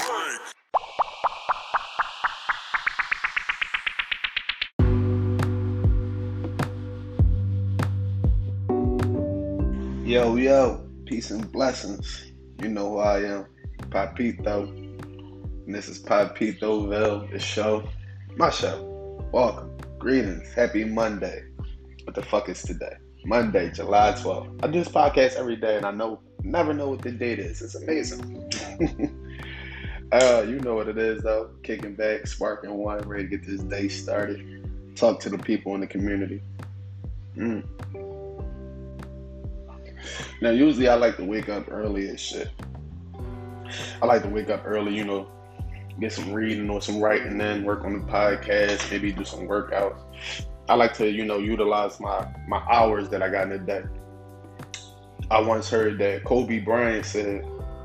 Yo, peace and blessings. You know who I am, Papito. And this is Papitoville, the show. My show. Welcome. Greetings. Happy Monday. What the fuck is today? Monday, July 12th. I do this podcast every day and I never know what the date is. It's amazing. You know what it is though. Kicking back, sparking one, ready to get this day started. Talk to the people in the community. Mm. Now, usually I like to wake up early and shit. I like to wake up early, get some reading or some writing in, work on the podcast, maybe do some workouts. I like to, utilize my hours that I got in a day. I once heard that Kobe Bryant said,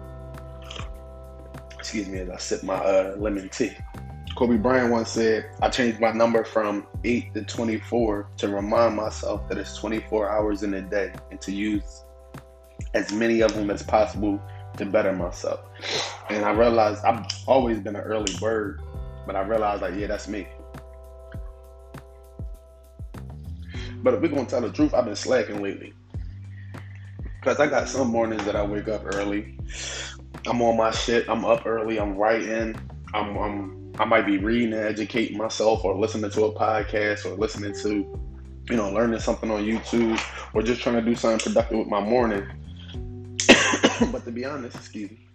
excuse me as I sip my lemon tea. Kobe Bryant once said, I changed my number from 8 to 24 to remind myself that it's 24 hours in a day and to use as many of them as possible to better myself. And I realized I've always been an early bird, but I realized that's me. But if we're gonna tell the truth, I've been slacking lately. Because I got some mornings that I wake up early. I'm on my shit, I'm up early, I'm writing, I might be reading and educating myself or listening to a podcast or listening to, learning something on YouTube or just trying to do something productive with my morning. But to be honest, excuse me,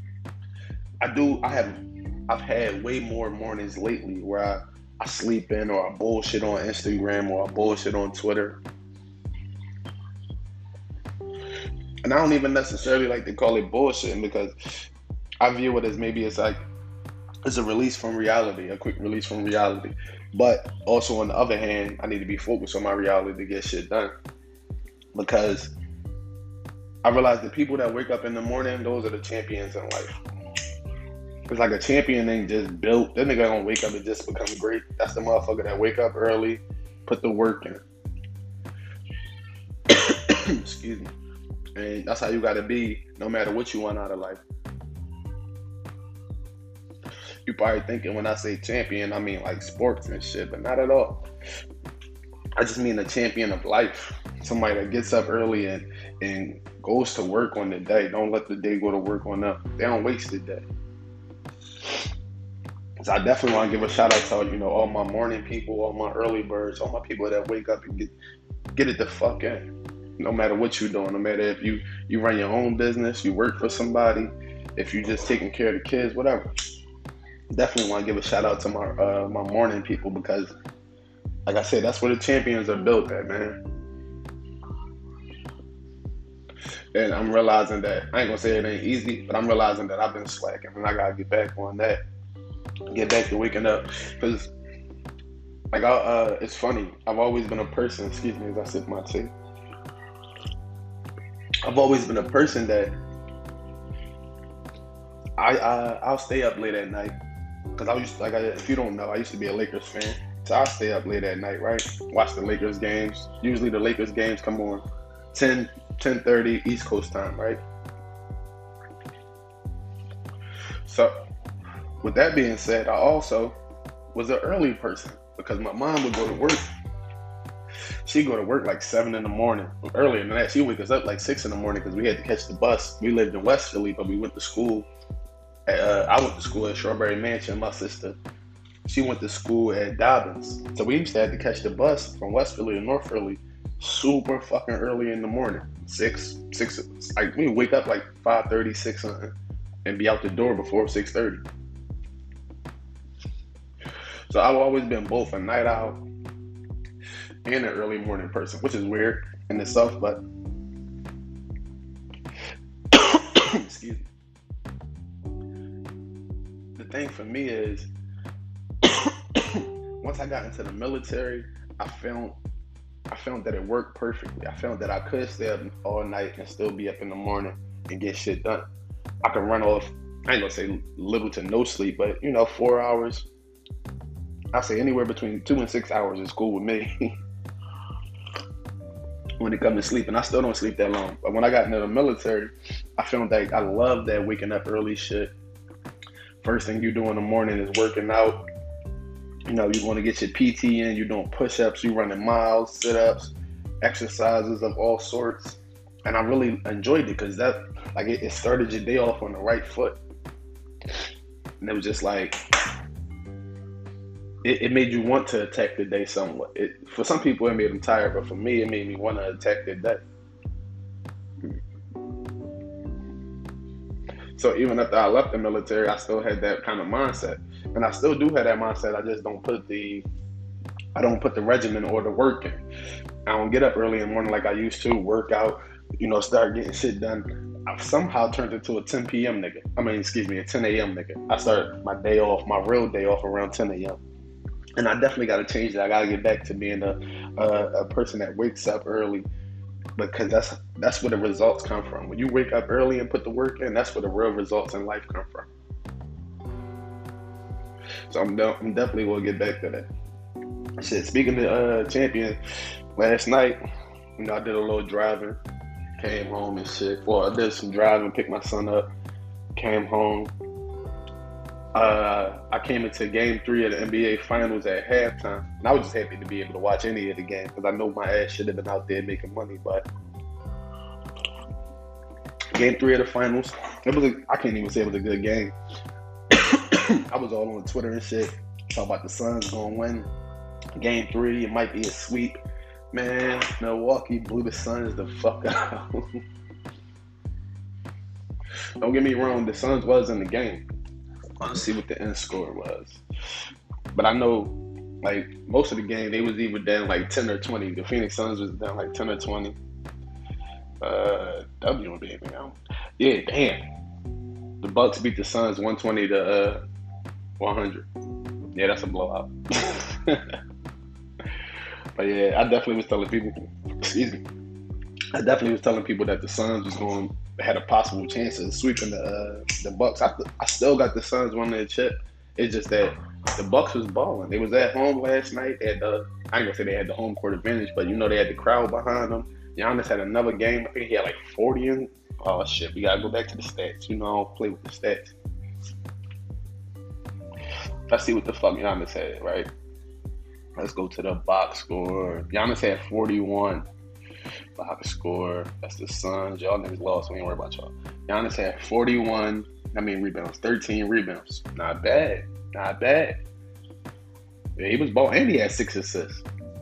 I've had way more mornings lately where I sleep in or I bullshit on Instagram or I bullshit on Twitter. And I don't even necessarily like to call it bullshitting because I view it as maybe it's a release from reality, a quick release from reality. But also on the other hand, I need to be focused on my reality to get shit done. Because I realize the people that wake up in the morning, those are the champions in life. It's like a champion ain't just built. That nigga don't wake up and just become great. That's the motherfucker that wake up early, put the work in. Excuse me. And that's how you gotta be no matter what you want out of life. You probably thinking when I say champion, I mean like sports and shit, but not at all. I just mean a champion of life. Somebody that gets up early and goes to work on the day. Don't let the day go to work on them. They don't waste the day. So I definitely want to give a shout out to all my morning people, all my early birds, all my people that wake up and get it the fuck in. No matter what you're doing, no matter if you run your own business, you work for somebody, if you're just taking care of the kids, whatever. Definitely want to give a shout out to my morning people because, like I said, that's where the champions are built at, man. And I'm realizing that, I ain't gonna say it ain't easy, but I'm realizing that I've been slacking and I gotta get back on that. Get back to waking up. Because, it's funny, I've always been a person, excuse me as I sip my tea. I've always been a person that I'll stay up late at night. Because if you don't know, I used to be a Lakers fan. So I'll stay up late at night, right? Watch the Lakers games. Usually the Lakers games come on 10:30 East Coast time, right? So, with that being said, I also was an early person because my mom would go to work. She'd go to work like 7 in the morning. Earlier than that, she'd wake us up like 6 in the morning because we had to catch the bus. We lived in West Philly, but we went to school. I went to school at Strawberry Mansion. My sister, she went to school at Dobbins. So we used to have to catch the bus from West Philly to North Philly super fucking early in the morning. 6, like we wake up like 5:30, 6 something, and be out the door before 6:30. So I've always been both a night owl and an early morning person, which is weird in itself, but excuse me. The thing for me is once I got into the military, I found that it worked perfectly. I found that I could stay up all night and still be up in the morning and get shit done. I can run off, I ain't gonna say little to no sleep, but 4 hours. I say anywhere between 2 and 6 hours is cool with me when it comes to sleep, and I still don't sleep that long. But when I got into the military, I found that I love that waking up early shit. First thing you do in the morning is working out. You know, you want to get your PT in. You're doing push-ups. You running miles, sit-ups, exercises of all sorts. And I really enjoyed it because it started your day off on the right foot. And it was just like, it made you want to attack the day somewhat. For some people, it made them tired, but for me, it made me want to attack the day. So even after I left the military, I still had that kind of mindset, and I still do have that mindset. I just don't put the regimen or the work in. I don't get up early in the morning like I used to. Work out, start getting shit done. I've somehow turned into a 10 p.m. nigga. A 10 a.m. nigga. I start my day off, my real day off around 10 a.m. And I definitely got to change that. I got to get back to being a person that wakes up early, because that's where the results come from. When you wake up early and put the work in, that's where the real results in life come from. So I'm definitely going to get back to that. Shit, speaking of champion, last night, I did a little driving, came home and shit. Well, I did some driving, picked my son up, came home. I came into Game 3 of the NBA Finals at halftime, and I was just happy to be able to watch any of the game because I know my ass should have been out there making money. But Game 3 of the Finals, I can't even say it was a good game. I was all on Twitter and shit, talking about the Suns going to win Game 3. It might be a sweep. Man, Milwaukee blew the Suns the fuck out. Don't get me wrong, the Suns was in the game. Let's see what the end score was. But I know, most of the game, they was either down 10 or 20. The Phoenix Suns was down 10 or 20. WNBA, man. Yeah, damn. The Bucks beat the Suns 120 to 100. Yeah, that's a blowout. But yeah, I definitely was telling people, that the Suns had a possible chance of sweeping the Bucks. I still got the Suns winning the chip. It's just that the Bucks was balling. They was at home last night. I ain't gonna say they had the home court advantage, but they had the crowd behind them. Giannis had another game. I think he had 40 in. Oh shit, we gotta go back to the stats. I don't play with the stats. Let's see what the fuck Giannis had, right? Let's go to the box score. Giannis had 41. Box score. That's the Suns. Y'all niggas lost. We ain't worry about y'all. Giannis had 41. Rebounds. 13 rebounds. Not bad. Yeah, he was balling. And he had 6 assists.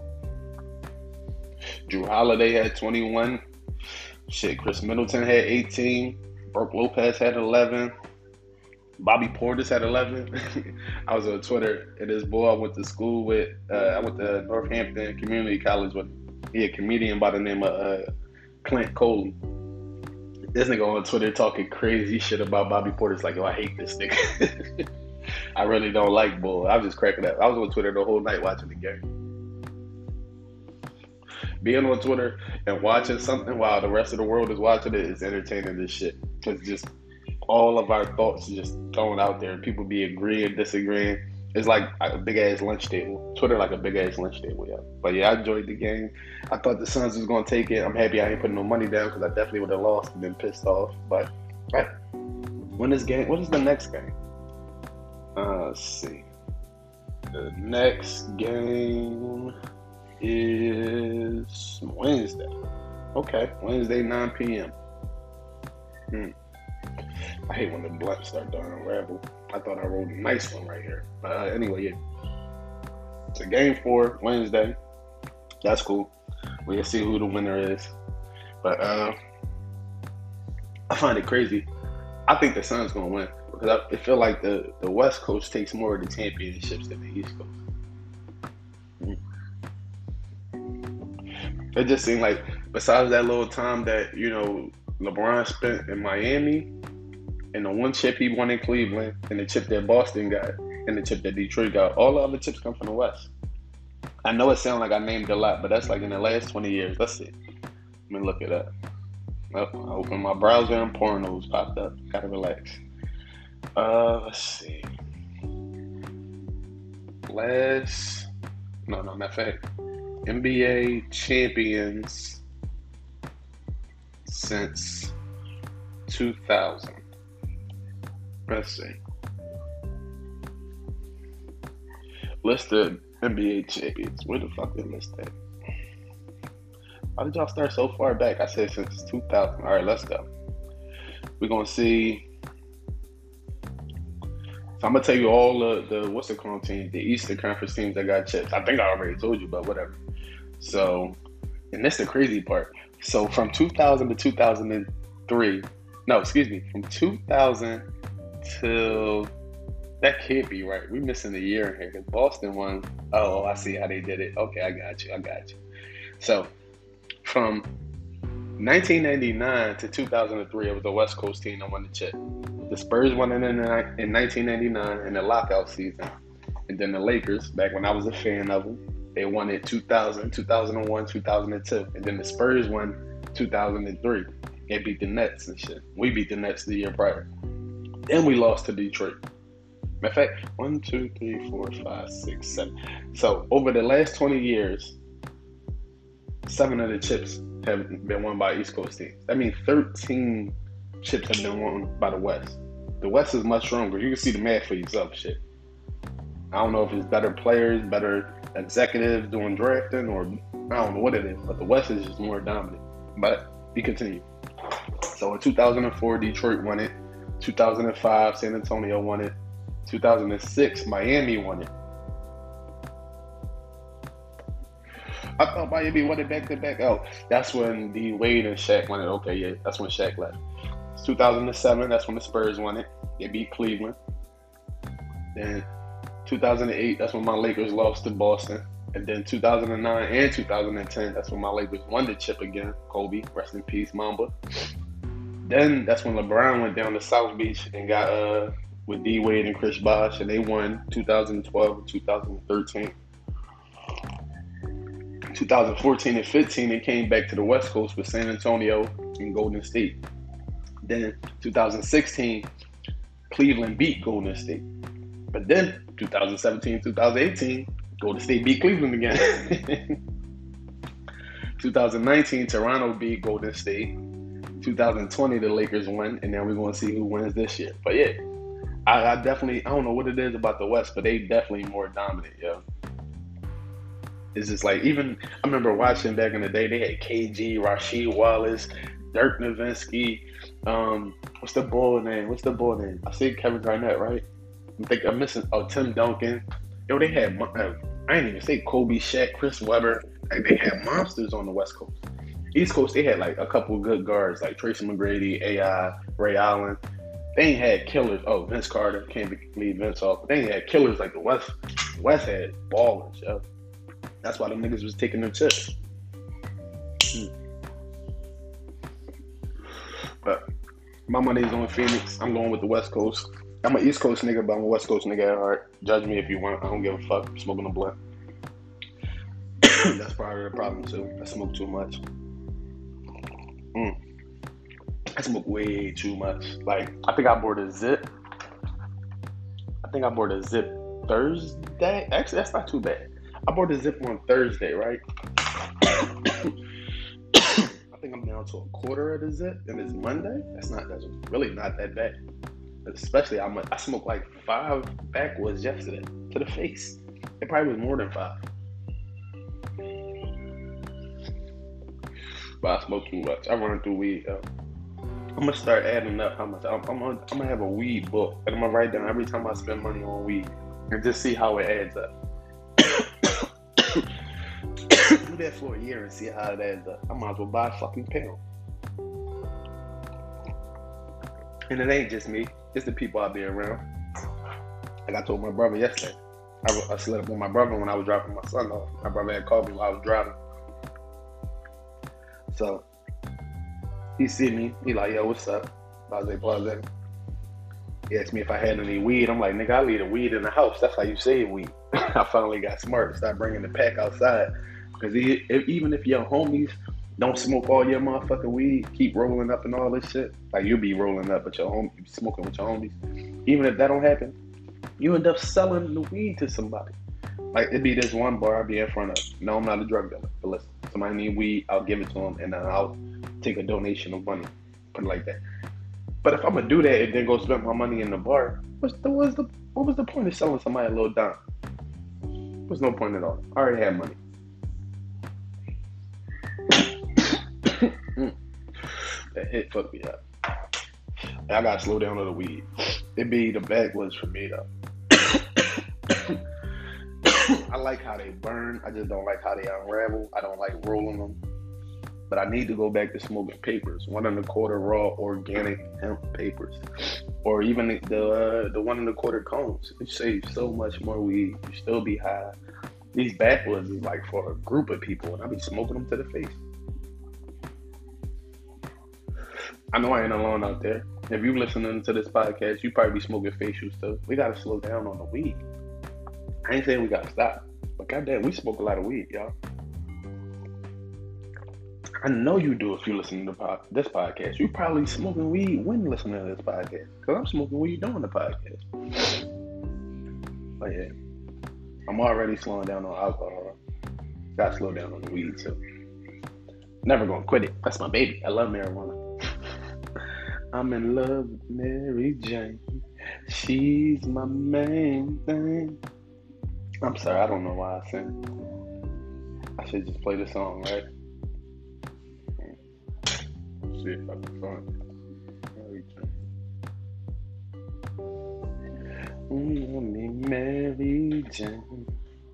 Jrue Holiday had 21. Shit, Chris Middleton had 18. Brook Lopez had 11. Bobby Portis had 11. I was on Twitter, and this boy I went to school with, I went to Northampton Community College with a comedian by the name of Clint Coley. This nigga on Twitter talking crazy shit about Bobby Portis, I hate this nigga. I really don't like bull. I was just cracking up. I was on Twitter the whole night watching the game. Being on Twitter and watching something while the rest of the world is watching it is entertaining as shit. It's just all of our thoughts just thrown out there, and people be agreeing, disagreeing. It's like a big ass lunch table. Twitter like a big ass lunch table, yeah. But yeah, I enjoyed the game. I thought the Suns was gonna take it. I'm happy I ain't putting no money down because I definitely would have lost and been pissed off. But when this game, what is the next game? Let's see. The next game is Wednesday. Okay, Wednesday 9 p.m. I hate when the blunts start to unravel. I thought I rolled a nice one right here. Anyway, yeah. So game 4, Wednesday. That's cool. We'll see who the winner is. But I find it crazy. I think the Suns going to win because I feel like the West Coast takes more of the championships than the East Coast. It just seemed like besides that little time that, LeBron spent in Miami, and the one chip he won in Cleveland, and the chip that Boston got, and the chip that Detroit got, all the other chips come from the West. I know it sounds like I named a lot, but that's in the last 20 years. Let's see. Let me look it up. I opened my browser and pornos popped up. Gotta relax. Let's see. Matter of fact. NBA champions since 2000. Let's see. Listed NBA champions. Where the fuck they list that? Why did y'all start so far back? I said since 2000. All right, let's go. We're gonna see. So I'm gonna tell you all the what's it called teams, the Eastern Conference teams that got chips. I think I already told you, but whatever. So, and that's the crazy part. So from 2000 to 2003, no, excuse me, from 2000 till that can't be right. We're missing a year in here because Boston won. Oh, I see how they did it. Okay, I got you. So from 1999 to 2003, it was the West Coast team that won the chip. The Spurs won it in 1999 in the lockout season. And then the Lakers, back when I was a fan of them, they won it 2000, 2001, 2002. And then the Spurs won 2003. They beat the Nets and shit. We beat the Nets the year prior. Then we lost to Detroit. Matter of fact, 1, 2, 3, 4, 5, 6, 7. So over the last 20 years, 7 of the chips have been won by East Coast teams. That means 13 chips have been won by the West. The West is much stronger. You can see the math for yourself, shit. I don't know if it's better players, better executives doing drafting, or I don't know what it is, but the West is just more dominant. But we continue. So in 2004, Detroit won it. 2005, San Antonio won it. 2006, Miami won it. I thought Miami won it back to back. Oh, that's when D Wade and Shaq won it. Okay, yeah, that's when Shaq left. It's 2007, that's when the Spurs won it. They beat Cleveland. Then 2008, that's when my Lakers lost to Boston. And then 2009 and 2010, that's when my Lakers won the chip again. Kobe, rest in peace, Mamba. Then that's when LeBron went down to South Beach and got with D Wade and Chris Bosh, and they won 2012 and 2013. 2014 and 15, they came back to the West Coast with San Antonio and Golden State. Then 2016, Cleveland beat Golden State. But then 2017, 2018, Golden State beat Cleveland again. 2019, Toronto beat Golden State. 2020, the Lakers won, and now we're going to see who wins this year. But yeah, I definitely, I don't know what it is about the West, but they definitely more dominant, yo. It's just like, even, I remember watching back in the day, they had KG, Rasheed Wallace, Dirk Nowitzki, what's the ball name? I see Kevin Garnett, right? I think I'm missing, Tim Duncan. Yo, they had, I ain't even say Kobe, Shaq, Chris Webber. Like, they had monsters on the West Coast. East Coast, they had like a couple of good guards, like Tracy McGrady, AI, Ray Allen. They ain't had killers. Oh, Vince Carter, can't leave Vince off. But they ain't had killers like the West. The West had ballers, yo. That's why them niggas was taking them chips. But my money's on Phoenix. I'm going with the West Coast. I'm an East Coast nigga, but I'm a West Coast nigga at heart. Judge me if you want. I don't give a fuck. I'm smoking a blunt. That's probably the problem too. I smoke too much. I smoke way too much. Like, I think I bought a zip. Thursday. Actually, that's not too bad. I bought a zip on Thursday, right? I think I'm down to a quarter of the zip, and it's Monday. That's really not that bad. Especially, I smoked like 5 backwards yesterday to the face. It probably was more than 5. But I smoke too much. I run through weed. I'm gonna start adding up how much. I'm gonna have a weed book, and I'm gonna write down every time I spend money on weed, and just see how it adds up. Do that for a year and see how it adds up. I might as well buy a fucking pound. And it ain't just me; it's the people I be around. Like I told my brother yesterday, I slid up with my brother when I was dropping my son off. My brother had called me while I was driving. So he see me, he like, yo, what's up? Blase. He asked me if I had any weed. I'm like, nigga, I leave the weed in the house. That's how you save weed. I finally got smart and started bringing the pack outside. Because even if your homies don't smoke all your motherfucking weed, keep rolling up and all this shit. Like, you'll be rolling up with your homies, smoking with your homies. Even if that don't happen, you end up selling the weed to somebody. Like, it'd be this one bar I'd be in front of. No, I'm not a drug dealer, but listen, somebody need weed, I'll give it to them, and then I'll take a donation of money. Put it like that. But if I'm gonna do that and then go spend my money in the bar, what was the point of selling somebody a little dime? There's no point at all. I already have money. That hit fucked me up. I gotta slow down on the weed. It be the backwoods for me though. I like how they burn. I just don't like how they unravel. I don't like rolling them. But I need to go back to smoking papers. 1 1/4 raw organic hemp papers. Or even the 1 1/4 cones. It saves so much more weed. You still be high. These backwoods is like for a group of people, and I be smoking them to the face. I know I ain't alone out there. If you listening to this podcast, you probably be smoking facials too. We gotta slow down on the weed. I ain't saying we gotta stop, but goddamn, we smoke a lot of weed, y'all. I know you do if you listen to this podcast. You probably smoking weed when listening to this podcast, because I'm smoking weed doing the podcast. But yeah, I'm already slowing down on alcohol. Gotta slow down on the weed too. Never gonna quit it. That's my baby. I love marijuana. I'm in love with Mary Jane. She's my main thing. I'm sorry, I don't know why I sing. I should just play the song, right? Let's see if I can find it. Mary Jane.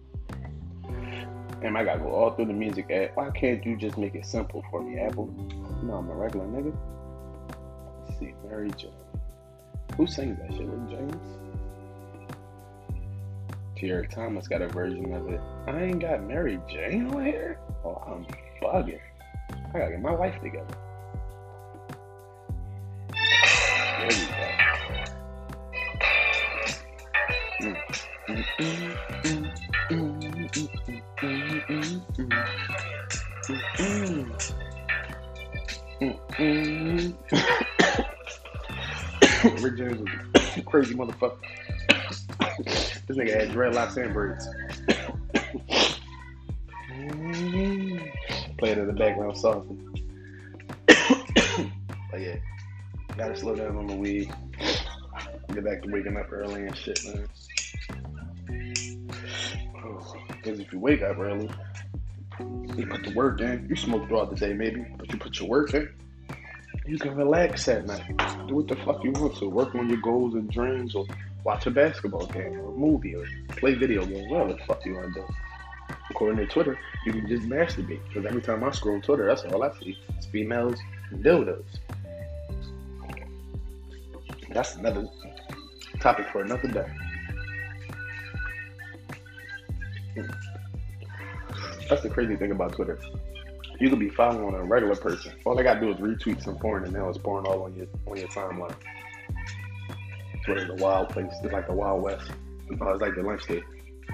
Damn, I gotta go all through the music app. Why can't you just make it simple for me, Apple? You know I'm a regular nigga. Let's see, Mary Jane. Who sings that shit? Rick James? Tierra Thomas got a version of it. I ain't got Mary Jane on here? Oh, I'm bugging. I gotta get my life together. There we go. Rick James was a crazy motherfucker. This nigga had dreadlocks and braids. Play it in the background softly. But yeah, gotta slow down on the weed. Get back to waking up early and shit, man. Because if you wake up early, you put the work in. You smoke throughout the day maybe, but you put your work in. You can relax at night. Do what the fuck you want to. Work on your goals and dreams, or watch a basketball game, or a movie, or play video games, whatever the fuck you want to do. According to Twitter, you can just masturbate. Because every time I scroll Twitter, that's all I see. It's females and dildos. That's another topic for another day. That's the crazy thing about Twitter. You could be following a regular person. All they gotta do is retweet some porn, and now it's porn all on your timeline. Twitter's a wild place. It's like the Wild West. It's like the lunch day.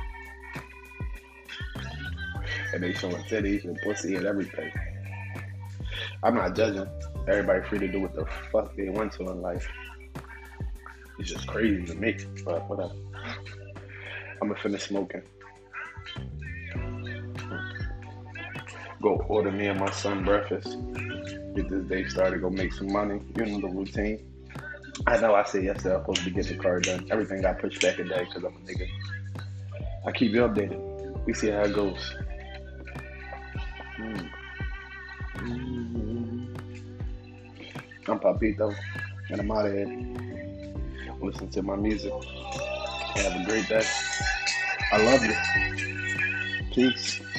And they showing titties and pussy and everything. I'm not judging. Everybody free to do what the fuck they want to in life. It's just crazy to me, but whatever. I'm gonna finish smoking. Go order me and my son breakfast. Get this day started. Go make some money. You know the routine. I know I said yesterday I was supposed to get the car done. Everything got pushed back a day because I'm a nigga. I keep you updated. We see how it goes. I'm Papito, and I'm out of here. Listen to my music. Have a great day. I love you. Peace.